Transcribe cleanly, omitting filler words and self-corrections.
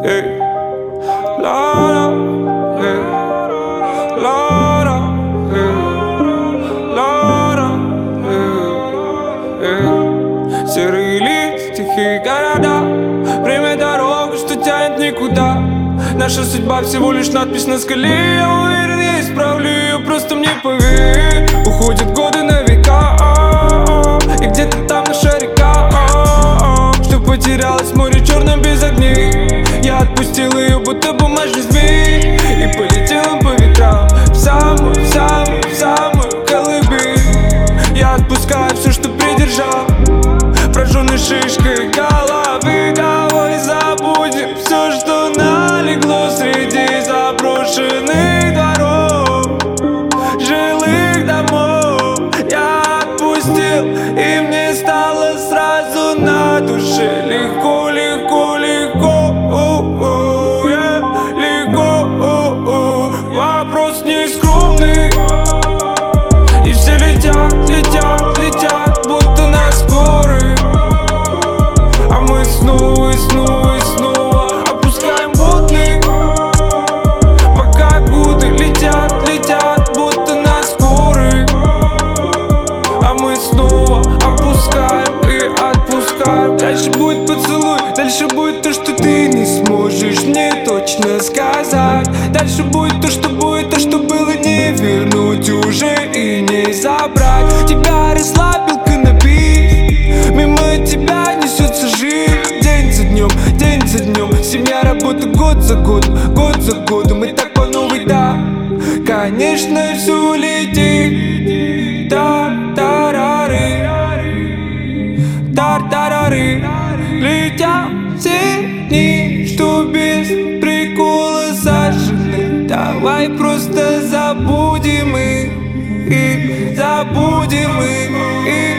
ey. Lara, ey. Lara, ey. Lara, ей. Серые лица, тихие города, время дорога, что тянет никуда. Наша судьба всего лишь надпись на скале. Я уверен, я исправлю ее, просто мне поверь. Уходят годы на века, и где-то там наша река, что потерялась в море черном без огней. Я отпустил ее, будто бумажный змей, и полетел по ветрам в самую, в самую, в самую колыбель. Я отпускаю все, что придержал, прожженной шишкой головы. Давай забудем все, что налегло среди заброшенных дворов, жилых домов. Я отпустил, и мне стало сразу на душе легко, легко, легко, легко. Вопрос не скромный, и все летят, летят, летят, будто на скорой. А мы снова и снова и снова опускаем водный, пока годы летят, летят, будто на скорой. А мы снова опускаем и отпускаем. Дальше будет поцелуй, дальше будет то, что ты не сможешь мне точно сказать. Дальше будет то, что было не вернуть уже и не забрать. Тебя расслабил канабис, мимо тебя несется жизнь. День за днем, день за днем, семья, работа, год за годом, год за годом. И так по новой, да, конечно, все летит. Тар-тарары, тар-тарары. Летят все дни, что без прикола сожжены. Давай просто забудем их, и забудем их, и